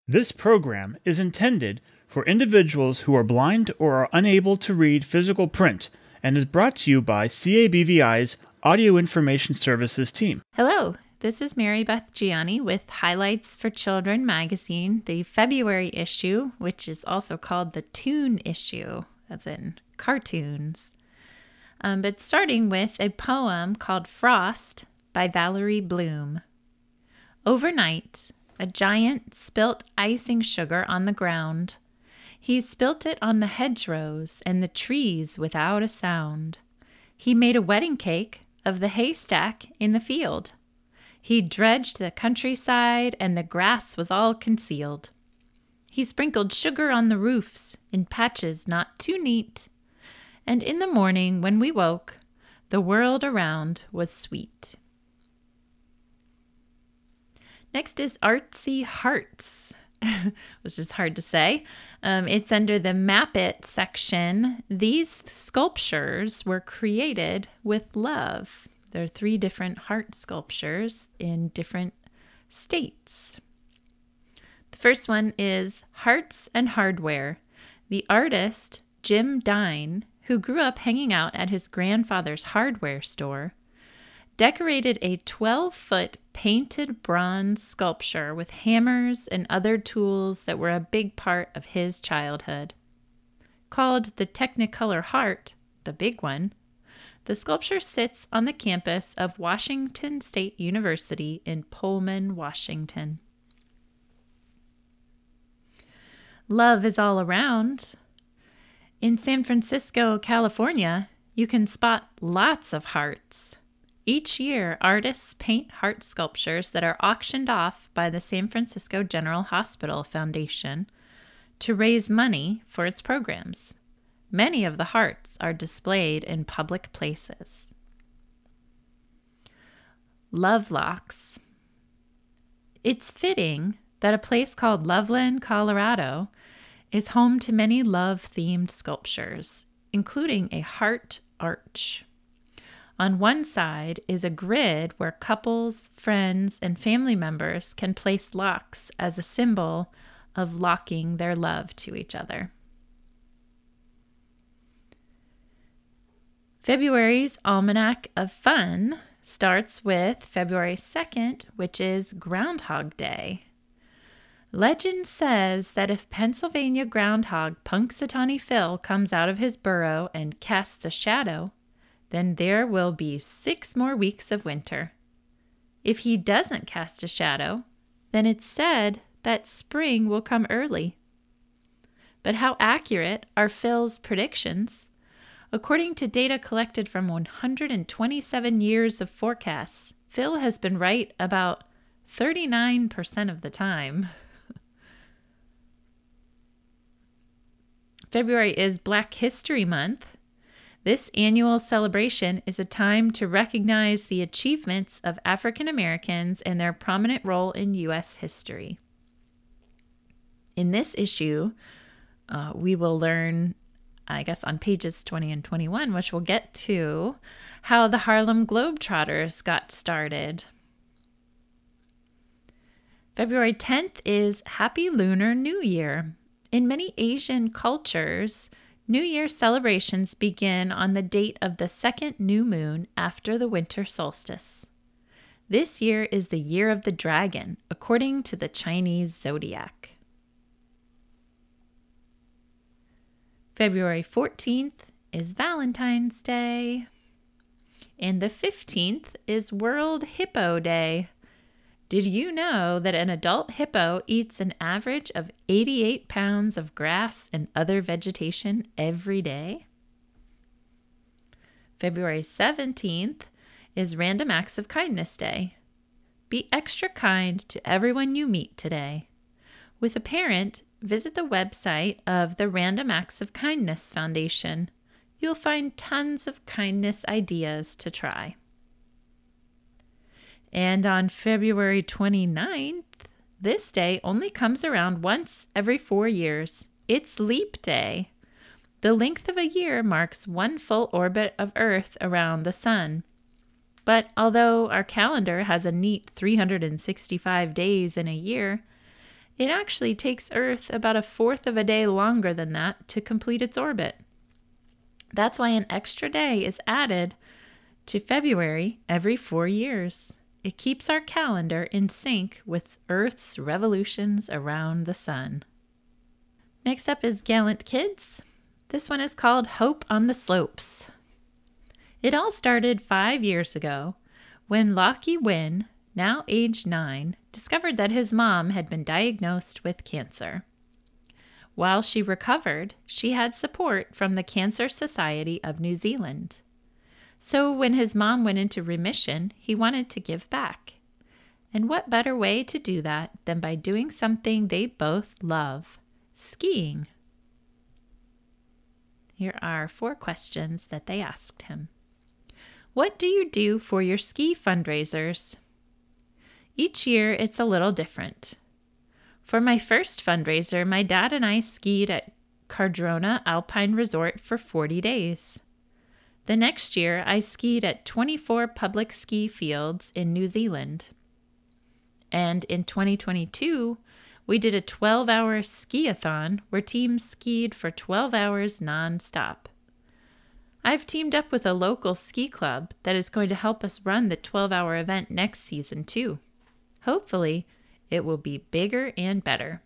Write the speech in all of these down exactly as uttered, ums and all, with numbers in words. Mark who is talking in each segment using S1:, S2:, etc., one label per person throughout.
S1: This program is intended for individuals who are blind or are unable to read physical print and is brought to you by C A B V I's Audio Information Services team.
S2: Hello, this is Mary Beth Gianni with Highlights for Children magazine, the February issue, which is also called the Toon issue, as in cartoons. Um, but starting with a poem called Frost by Valerie Bloom. Overnight, a giant spilt icing sugar on the ground. He spilt it on the hedgerows and the trees without a sound. He made a wedding cake of the haystack in the field. He dredged the countryside and the grass was all concealed. He sprinkled sugar on the roofs in patches not too neat. And in the morning when we woke, the world around was sweet. Next is Artsy Hearts, which is hard to say. Um, it's under the Map It section. These sculptures were created with love. There are three different heart sculptures in different states. The first one is Hearts and Hardware. The artist, Jim Dine, who grew up hanging out at his grandfather's hardware store, decorated a twelve-foot painted bronze sculpture with hammers and other tools that were a big part of his childhood. Called the Technicolor Heart, the big one, the sculpture sits on the campus of Washington State University in Pullman, Washington. Love is all around. In San Francisco, California, you can spot lots of hearts. Each year, artists paint heart sculptures that are auctioned off by the San Francisco General Hospital Foundation to raise money for its programs. Many of the hearts are displayed in public places. Love Locks. It's fitting that a place called Loveland, Colorado, is home to many love-themed sculptures, including a heart arch. On one side is a grid where couples, friends, and family members can place locks as a symbol of locking their love to each other. February's Almanac of Fun starts with February second, which is Groundhog Day. Legend says that if Pennsylvania groundhog Punxsutawney Phil comes out of his burrow and casts a shadow, then there will be six more weeks of winter. If he doesn't cast a shadow, then it's said that spring will come early. But how accurate are Phil's predictions? According to data collected from one hundred twenty-seven years of forecasts, Phil has been right about thirty-nine percent of the time. February is Black History Month. This annual celebration is a time to recognize the achievements of African Americans and their prominent role in U S history. In this issue, uh, we will learn, I guess, on pages twenty and twenty-one, which we'll get to, how the Harlem Globetrotters got started. February tenth is Happy Lunar New Year. In many Asian cultures, New Year celebrations begin on the date of the second new moon after the winter solstice. This year is the year of the dragon, according to the Chinese zodiac. February fourteenth is Valentine's Day. And the fifteenth is World Hippo Day. Did you know that an adult hippo eats an average of eighty-eight pounds of grass and other vegetation every day? February seventeenth is Random Acts of Kindness Day. Be extra kind to everyone you meet today. With a parent, visit the website of the Random Acts of Kindness Foundation. You'll find tons of kindness ideas to try. And on February twenty-ninth, this day only comes around once every four years. It's Leap Day. The length of a year marks one full orbit of Earth around the sun. But although our calendar has a neat three hundred sixty-five days in a year, It actually takes Earth about a fourth of a day longer than that to complete its orbit. That's why an extra day is added to February every four years. It keeps our calendar in sync with Earth's revolutions around the sun. Next up is Gallant Kids. This one is called Hope on the Slopes. It all started five years ago when Lockie Wynn, now age nine, discovered that his mom had been diagnosed with cancer. While she recovered, she had support from the Cancer Society of New Zealand. So when his mom went into remission, he wanted to give back. And what better way to do that than by doing something they both love, skiing? Here are four questions that they asked him. What do you do for your ski fundraisers? Each year it's a little different. For my first fundraiser, my dad and I skied at Cardrona Alpine Resort for forty days. The next year, I skied at twenty-four public ski fields in New Zealand. And in twenty twenty-two, we did a twelve-hour ski-a-thon where teams skied for twelve hours non-stop. I've teamed up with a local ski club that is going to help us run the twelve-hour event next season too. Hopefully, it will be bigger and better.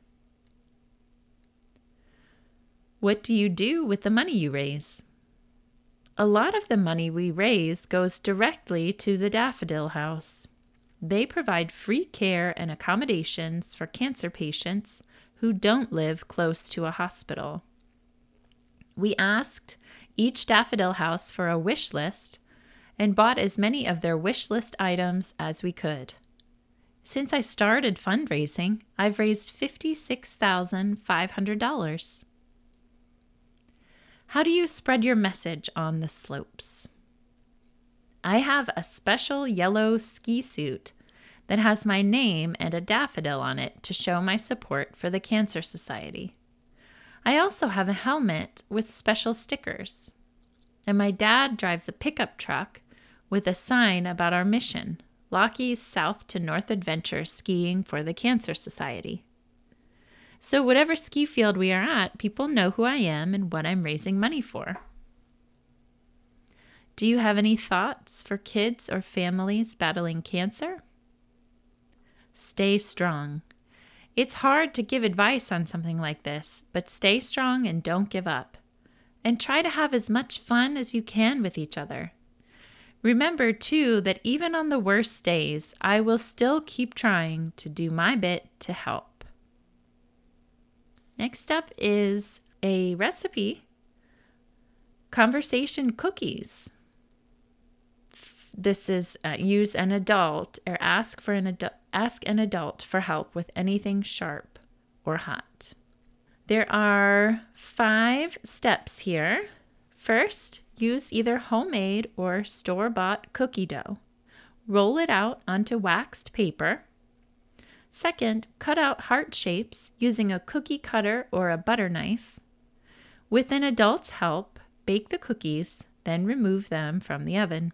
S2: What do you do with the money you raise? A lot of the money we raise goes directly to the Daffodil House. They provide free care and accommodations for cancer patients who don't live close to a hospital. We asked each Daffodil House for a wish list and bought as many of their wish list items as we could. Since I started fundraising, I've raised fifty-six thousand five hundred dollars. How do you spread your message on the slopes? I have a special yellow ski suit that has my name and a daffodil on it to show my support for the Cancer Society. I also have a helmet with special stickers. And my dad drives a pickup truck with a sign about our mission, Lockie's South to North Adventure Skiing for the Cancer Society. So whatever ski field we are at, people know who I am and what I'm raising money for. Do you have any thoughts for kids or families battling cancer? Stay strong. It's hard to give advice on something like this, but stay strong and don't give up. And try to have as much fun as you can with each other. Remember, too, that even on the worst days, I will still keep trying to do my bit to help. Next up is a recipe, conversation cookies. This is uh, use an adult or ask for an adult, ask an adult for help with anything sharp or hot. There are five steps here. First, use either homemade or store-bought cookie dough. Roll it out onto waxed paper. Second, cut out heart shapes using a cookie cutter or a butter knife. With an adult's help, bake the cookies, then remove them from the oven.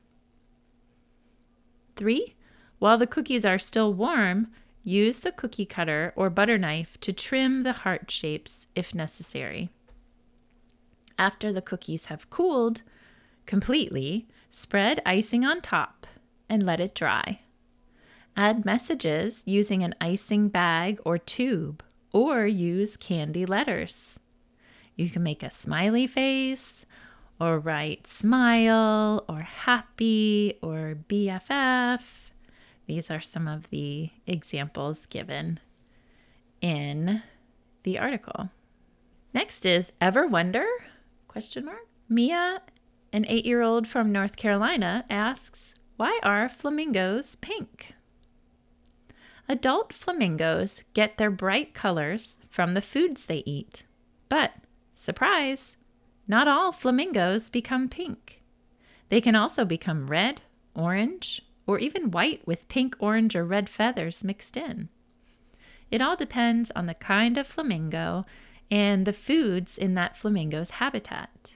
S2: Three, while the cookies are still warm, use the cookie cutter or butter knife to trim the heart shapes if necessary. After the cookies have cooled completely, spread icing on top and let it dry. Add messages using an icing bag or tube, or use candy letters. You can make a smiley face, or write smile, or happy, or B F F. These are some of the examples given in the article. Next is Ever Wonder? Question mark. Mia, an eight-year-old from North Carolina, asks, why are flamingos pink? Adult flamingos get their bright colors from the foods they eat. But, surprise, not all flamingos become pink. They can also become red, orange, or even white with pink, orange, or red feathers mixed in. It all depends on the kind of flamingo and the foods in that flamingo's habitat.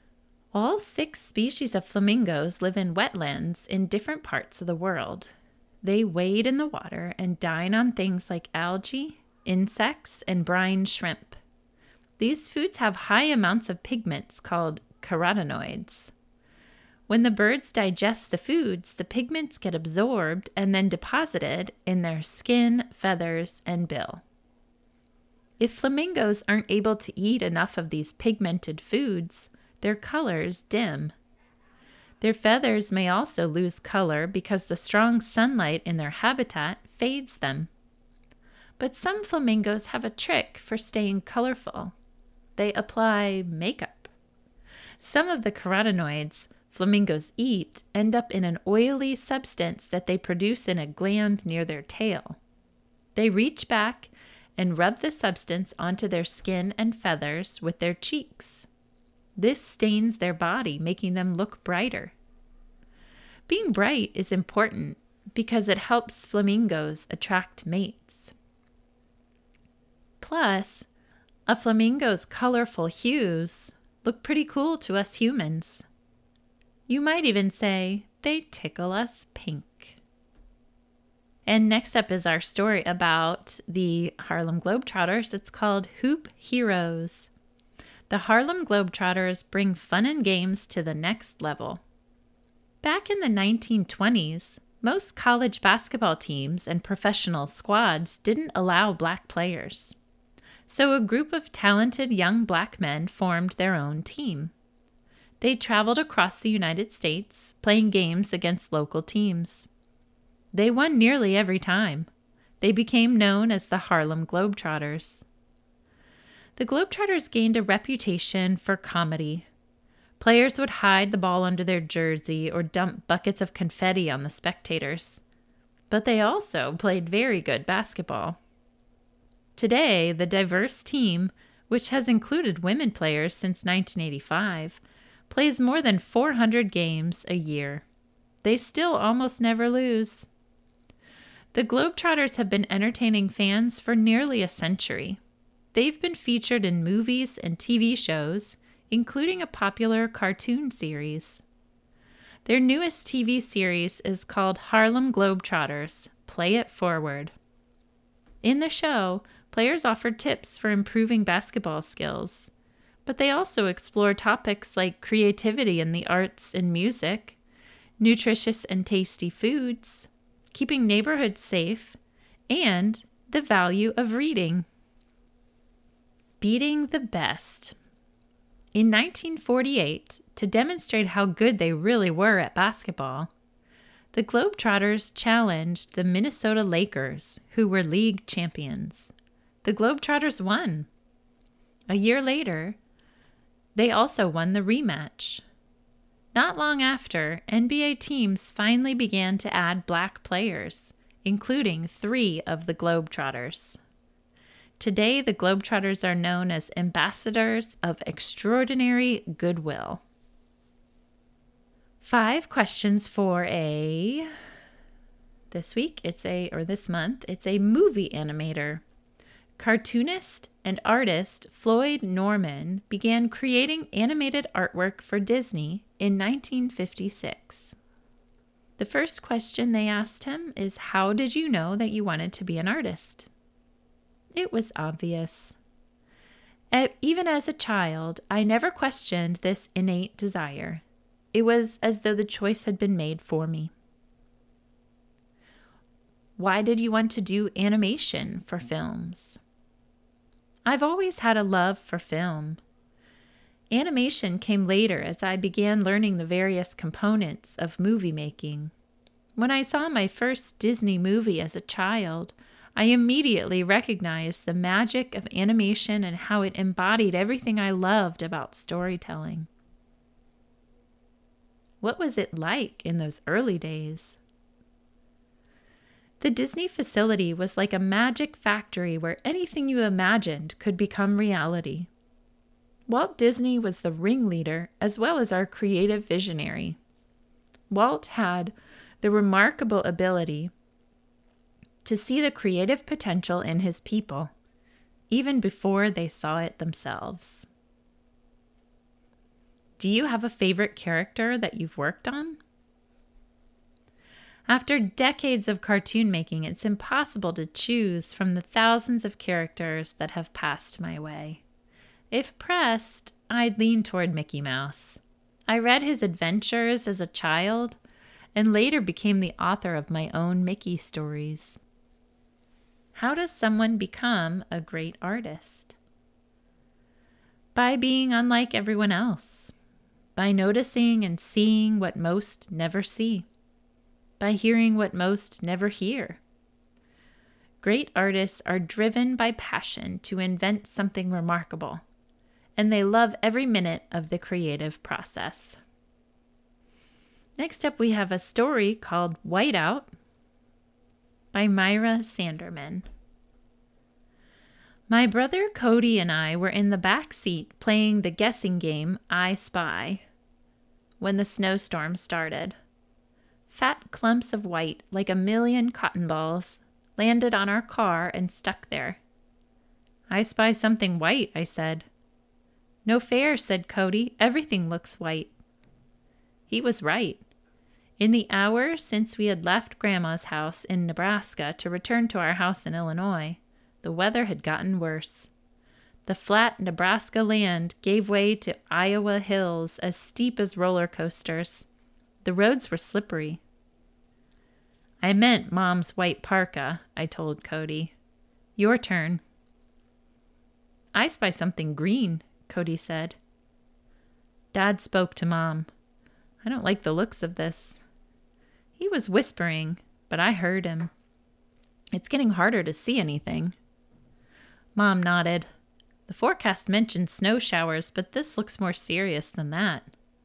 S2: All six species of flamingos live in wetlands in different parts of the world. They wade in the water and dine on things like algae, insects, and brine shrimp. These foods have high amounts of pigments called carotenoids. When the birds digest the foods, the pigments get absorbed and then deposited in their skin, feathers, and bill. If flamingos aren't able to eat enough of these pigmented foods, their colors dim. Their feathers may also lose color because the strong sunlight in their habitat fades them. But some flamingos have a trick for staying colorful. They apply makeup. Some of the carotenoids flamingos eat end up in an oily substance that they produce in a gland near their tail. They reach back and rub the substance onto their skin and feathers with their cheeks. This stains their body, making them look brighter. Being bright is important because it helps flamingos attract mates. Plus, a flamingo's colorful hues look pretty cool to us humans. You might even say they tickle us pink. And next up is our story about the Harlem Globetrotters. It's called Hoop Heroes. The Harlem Globetrotters bring fun and games to the next level. Back in the nineteen twenties, most college basketball teams and professional squads didn't allow black players. So a group of talented young black men formed their own team. They traveled across the United States, playing games against local teams. They won nearly every time. They became known as the Harlem Globetrotters. The Globetrotters gained a reputation for comedy. Players would hide the ball under their jersey or dump buckets of confetti on the spectators. But they also played very good basketball. Today, the diverse team, which has included women players since nineteen eighty-five, plays more than four hundred games a year. They still almost never lose. The Globetrotters have been entertaining fans for nearly a century. They've been featured in movies and T V shows, including a popular cartoon series. Their newest T V series is called Harlem Globetrotters: Play It Forward. In the show, players offer tips for improving basketball skills, but they also explore topics like creativity in the arts and music, nutritious and tasty foods, keeping neighborhoods safe, and the value of reading. Beating the best. In nineteen forty-eight, to demonstrate how good they really were at basketball, the Globetrotters challenged the Minnesota Lakers, who were league champions. The Globetrotters won. A year later, they also won the rematch. Not long after, N B A teams finally began to add black players, including three of the Globetrotters. Today, the Globetrotters are known as ambassadors of extraordinary goodwill. Five questions for a, this week, it's a, or this month, it's a movie animator. Cartoonist and artist Floyd Norman began creating animated artwork for Disney in nineteen fifty-six. The first question they asked him is, how did you know that you wanted to be an artist? It was obvious. Even as a child, I never questioned this innate desire. It was as though the choice had been made for me. Why did you want to do animation for films? I've always had a love for film. Animation came later as I began learning the various components of movie making. When I saw my first Disney movie as a child, I immediately recognized the magic of animation and how it embodied everything I loved about storytelling. What was it like in those early days? The Disney facility was like a magic factory where anything you imagined could become reality. Walt Disney was the ringleader as well as our creative visionary. Walt had the remarkable ability to see the creative potential in his people, even before they saw it themselves. Do you have a favorite character that you've worked on? After decades of cartoon making, it's impossible to choose from the thousands of characters that have passed my way. If pressed, I'd lean toward Mickey Mouse. I read his adventures as a child and later became the author of my own Mickey stories. How does someone become a great artist? By being unlike everyone else, by noticing and seeing what most never see, by hearing what most never hear. Great artists are driven by passion to invent something remarkable, and they love every minute of the creative process. Next up, we have a story called Whiteout by Myra Sanderman. My brother Cody and I were in the back seat playing the guessing game I Spy when the snowstorm started. Fat clumps of white, like a million cotton balls, landed on our car and stuck there. I spy something white, I said. No fair, said Cody. Everything looks white. He was right. In the hour since we had left Grandma's house in Nebraska to return to our house in Illinois, the weather had gotten worse. The flat Nebraska land gave way to Iowa hills as steep as roller coasters. The roads were slippery. I meant Mom's white parka, I told Cody. Your turn. I spy something green, Cody said. Dad spoke to Mom. I don't like the looks of this. He was whispering, but I heard him. It's getting harder to see anything. Mom nodded. The forecast mentioned snow showers, but this looks more serious than that.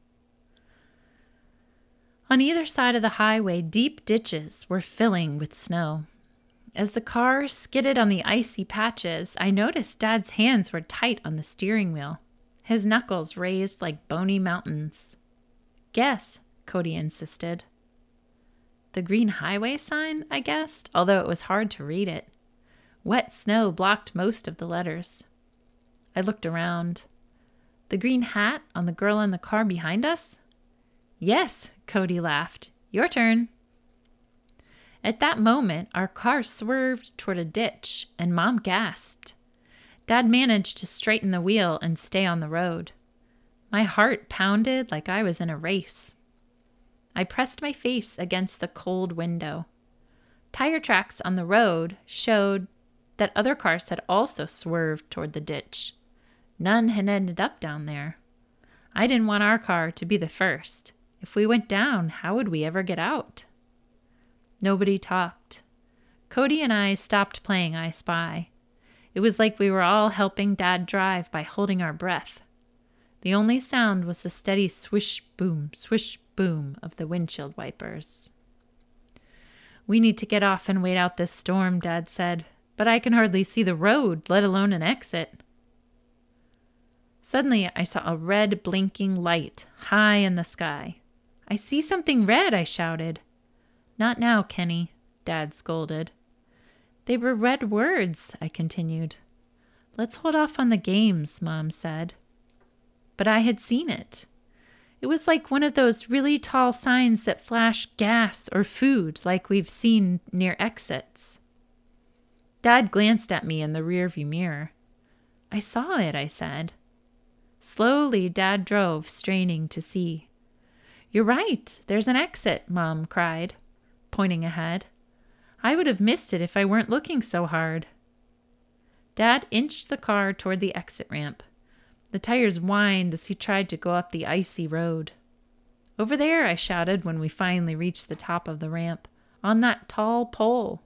S2: On either side of the highway, deep ditches were filling with snow. As the car skidded on the icy patches, I noticed Dad's hands were tight on the steering wheel, his knuckles raised like bony mountains. Guess, Cody insisted. The green highway sign, I guessed, although it was hard to read it. Wet snow blocked most of the letters. I looked around. The green hat on the girl in the car behind us? Yes, Cody laughed. Your turn. At that moment, our car swerved toward a ditch, and Mom gasped. Dad managed to straighten the wheel and stay on the road. My heart pounded like I was in a race. I pressed my face against the cold window. Tire tracks on the road showed that other cars had also swerved toward the ditch. None had ended up down there. I didn't want our car to be the first. If we went down, how would we ever get out? Nobody talked. Cody and I stopped playing I Spy. It was like we were all helping Dad drive by holding our breath. The only sound was the steady swish, boom, swish, boom of the windshield wipers. We need to get off and wait out this storm, Dad said, but I can hardly see the road, let alone an exit. Suddenly, I saw a red blinking light high in the sky. I see something red, I shouted. Not now, Kenny, Dad scolded. They were red words, I continued. Let's hold off on the games, Mom said. But I had seen it. It was like one of those really tall signs that flash gas or food like we've seen near exits. Dad glanced at me in the rearview mirror. I saw it, I said. Slowly, Dad drove, straining to see. You're right, there's an exit, Mom cried, pointing ahead. I would have missed it if I weren't looking so hard. Dad inched the car toward the exit ramp. The tires whined as he tried to go up the icy road. Over there, I shouted when we finally reached the top of the ramp, on that tall pole.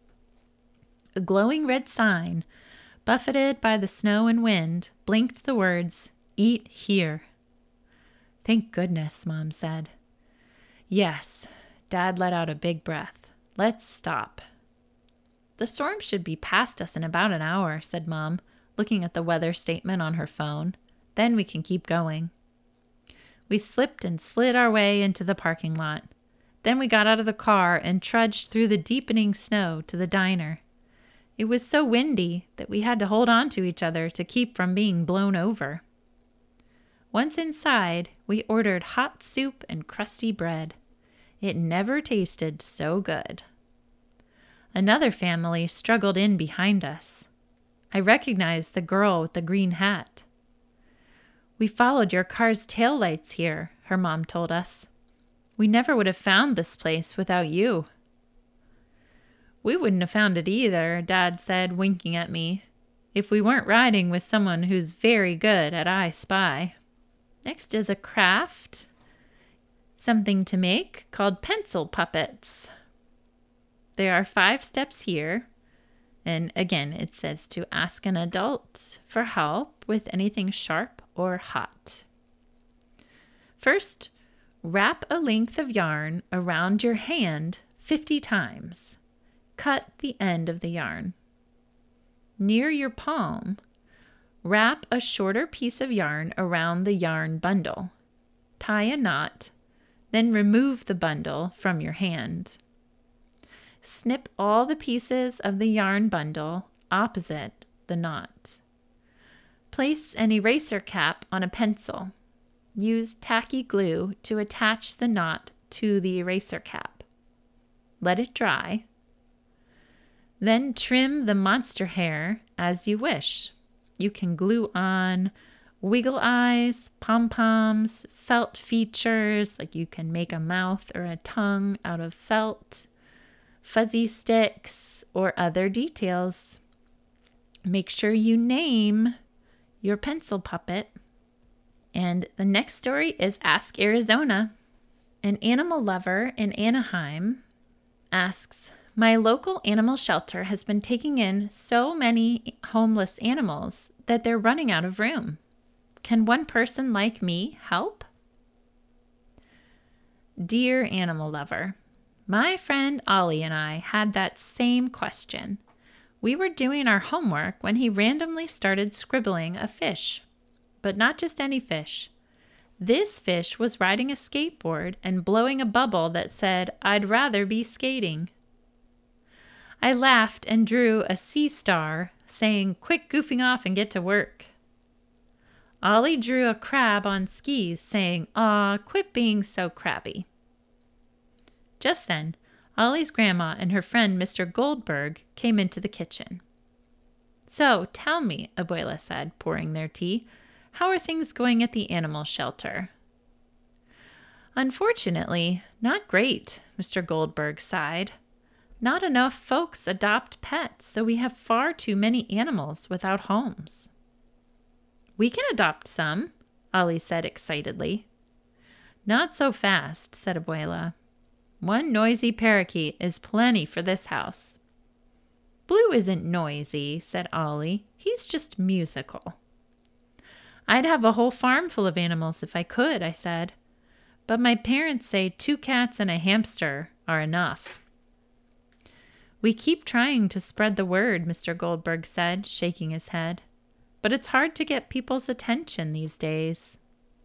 S2: A glowing red sign, buffeted by the snow and wind, blinked the words, Eat here. Thank goodness, Mom said. Yes, Dad let out a big breath. Let's stop. The storm should be past us in about an hour, said Mom, looking at the weather statement on her phone. Then we can keep going. We slipped and slid our way into the parking lot. Then we got out of the car and trudged through the deepening snow to the diner. It was so windy that we had to hold on to each other to keep from being blown over. Once inside, we ordered hot soup and crusty bread. It never tasted so good. Another family struggled in behind us. I recognized the girl with the green hat. We followed your car's taillights here, her mom told us. We never would have found this place without you. We wouldn't have found it either, Dad said, winking at me, if we weren't riding with someone who's very good at I Spy. Next is a craft, something to make, called pencil puppets. There are five steps here, and again it says to ask an adult for help with anything sharp or hot. First, wrap a length of yarn around your hand fifty times. Cut the end of the yarn. Near your palm, wrap a shorter piece of yarn around the yarn bundle. Tie a knot, then remove the bundle from your hand. Snip all the pieces of the yarn bundle opposite the knot. Place an eraser cap on a pencil. Use tacky glue to attach the knot to the eraser cap. Let it dry. Then trim the monster hair as you wish. You can glue on wiggle eyes, pom-poms, felt features, like you can make a mouth or a tongue out of felt, fuzzy sticks, or other details. Make sure you name your pencil puppet. And the next story is Ask Arizona. An animal lover in Anaheim asks, my local animal shelter has been taking in so many homeless animals that they're running out of room. Can one person like me help? Dear animal lover, my friend Ollie and I had that same question. We were doing our homework when he randomly started scribbling a fish. But not just any fish. This fish was riding a skateboard and blowing a bubble that said, I'd rather be skating. I laughed and drew a sea star, saying, quit goofing off and get to work. Ollie drew a crab on skis, saying, aw, quit being so crabby. Just then, Ollie's grandma and her friend Mister Goldberg came into the kitchen. So, tell me, Abuela said, pouring their tea, how are things going at the animal shelter? Unfortunately, not great, Mister Goldberg sighed. Not enough folks adopt pets, so we have far too many animals without homes. We can adopt some, Ollie said excitedly. Not so fast, said Abuela. One noisy parakeet is plenty for this house. Blue isn't noisy, said Ollie. He's just musical. I'd have a whole farm full of animals if I could, I said. But my parents say two cats and a hamster are enough. We keep trying to spread the word, Mister Goldberg said, shaking his head. But it's hard to get people's attention these days.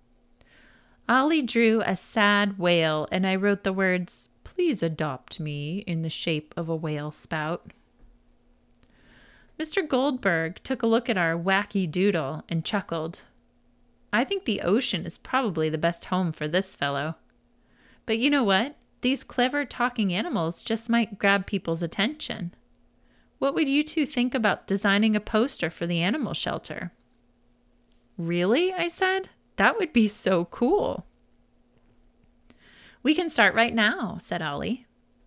S2: Ollie drew a sad whale, and I wrote the words, please adopt me, in the shape of a whale spout. Mister Goldberg took a look at our wacky doodle and chuckled. I think the ocean is probably the best home for this fellow. But you know what? These clever talking animals just might grab people's attention. What would you two think about designing a poster for the animal shelter? Really? I said. That would be so cool. We can start right now, said Ollie.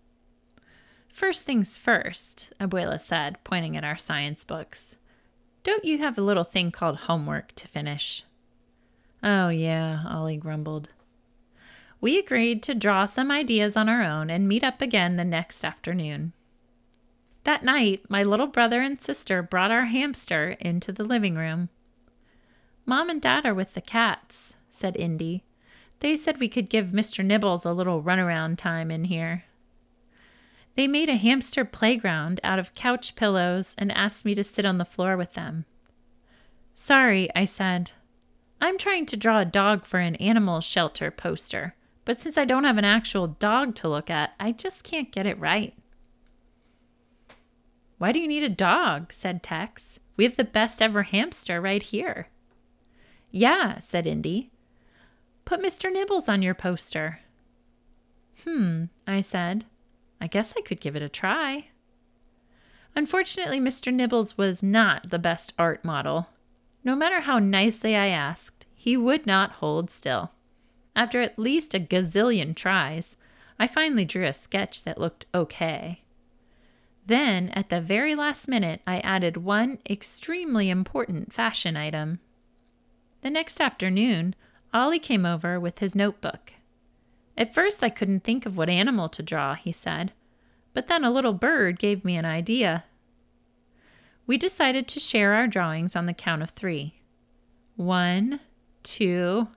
S2: First things first, Abuela said, pointing at our science books. Don't you have a little thing called homework to finish? Oh, yeah, Ollie grumbled. We agreed to draw some ideas on our own and meet up again the next afternoon. That night, my little brother and sister brought our hamster into the living room. Mom and Dad are with the cats, said Indy. They said we could give Mister Nibbles a little runaround time in here. They made a hamster playground out of couch pillows and asked me to sit on the floor with them. Sorry, I said. I'm trying to draw a dog for an animal shelter poster, but since I don't have an actual dog to look at, I just can't get it right. Why do you need a dog? Said Tex. We have the best ever hamster right here. Yeah, said Indy. Put Mister Nibbles on your poster. Hmm, I said. I guess I could give it a try. Unfortunately, Mister Nibbles was not the best art model. No matter how nicely I asked, he would not hold still. After at least a gazillion tries, I finally drew a sketch that looked okay. Then, at the very last minute, I added one extremely important fashion item. The next afternoon, Ollie came over with his notebook. At first, I couldn't think of what animal to draw, he said, but then a little bird gave me an idea. We decided to share our drawings on the count of three. One, two.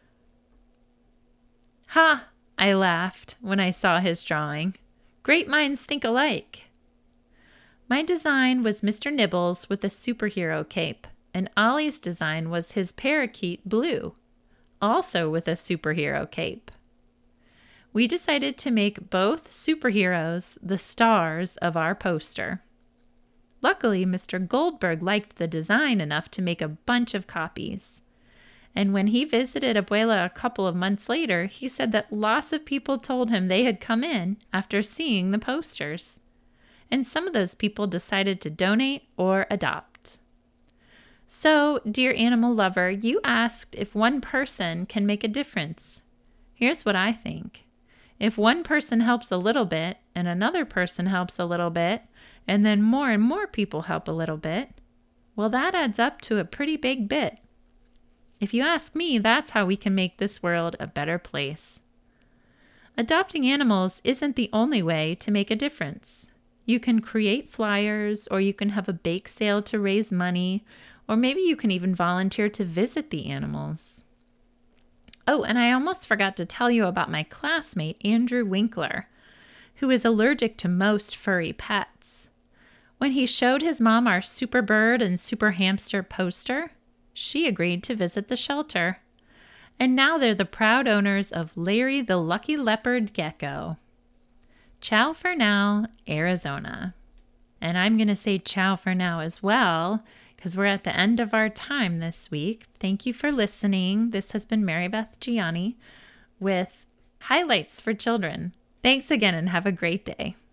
S2: Ha! I laughed when I saw his drawing. Great minds think alike. My design was Mister Nibbles with a superhero cape, and Ollie's design was his parakeet Blue, also with a superhero cape. We decided to make both superheroes the stars of our poster. Luckily, Mister Goldberg liked the design enough to make a bunch of copies. And when he visited Abuela a couple of months later, he said that lots of people told him they had come in after seeing the posters. And some of those people decided to donate or adopt. So, dear animal lover, you asked if one person can make a difference. Here's what I think. If one person helps a little bit, and another person helps a little bit, and then more and more people help a little bit, well, that adds up to a pretty big bit. If you ask me, that's how we can make this world a better place. Adopting animals isn't the only way to make a difference. You can create flyers, or you can have a bake sale to raise money, or maybe you can even volunteer to visit the animals. Oh, and I almost forgot to tell you about my classmate, Andrew Winkler, who is allergic to most furry pets. When he showed his mom our Super Bird and Super Hamster poster, she agreed to visit the shelter. And now they're the proud owners of Larry the Lucky Leopard Gecko. Ciao for now, Arizona. And I'm going to say ciao for now as well, because we're at the end of our time this week. Thank you for listening. This has been Mary Beth Gianni with Highlights for Children. Thanks again and have a great day.